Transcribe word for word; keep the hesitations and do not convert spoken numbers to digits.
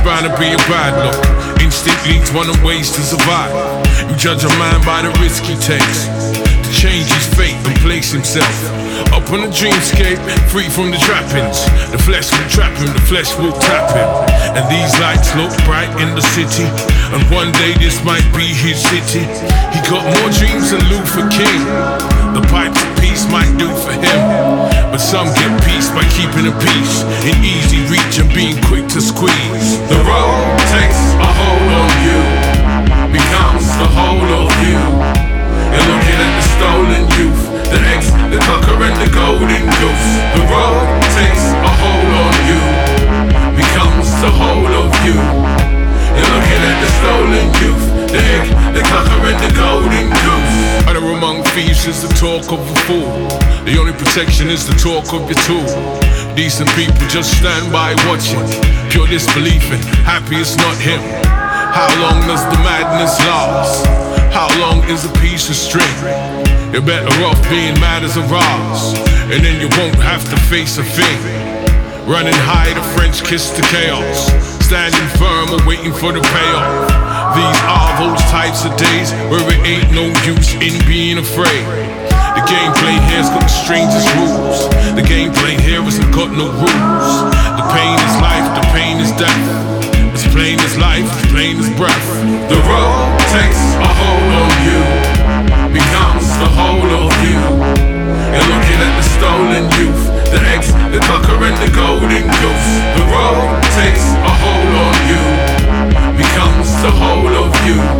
bound to be a bad luck. Instinct leads one of ways to survive. You judge a man by the risk he takes to change his fate and place himself up on a dreamscape, free from the trappings. The flesh will trap him, the flesh will tap him. And these lights look bright in the city, and one day this might be his city. He got more dreams than Luther King. The pipes of peace might do for him, but some get peace by keeping a peace in easy reach and being quick to squeeze. The road takes a hold on you, becomes the whole of you. You're looking at the stolen youth, the ex, the cocker and the golden goose. The road takes a hold on you, becomes the whole of you. You're looking at the stolen youth, the egg, the cocker and the golden goose. Other among thieves is the talk of a fool. The only protection is the talk of your tool. Decent people just stand by watching, pure disbelief and happy it's not him. How long does the madness last? How long is a piece of string? You're better off being mad as a Ross, and then you won't have to face a thing. Running high, the French kiss to chaos, standing firm or waiting for the payoff. These are those types of days where it ain't no use in being afraid. The gameplay here's got the strangest rules. The gameplay here hasn't got no rules. The pain is life, the pain is death. As plain as life, as plain as breath. The road takes a hold on you, becomes the whole of you. You're looking at the stolen youth, the ex, the cocker and the golden goose. The road takes a hold on you, becomes the whole of you.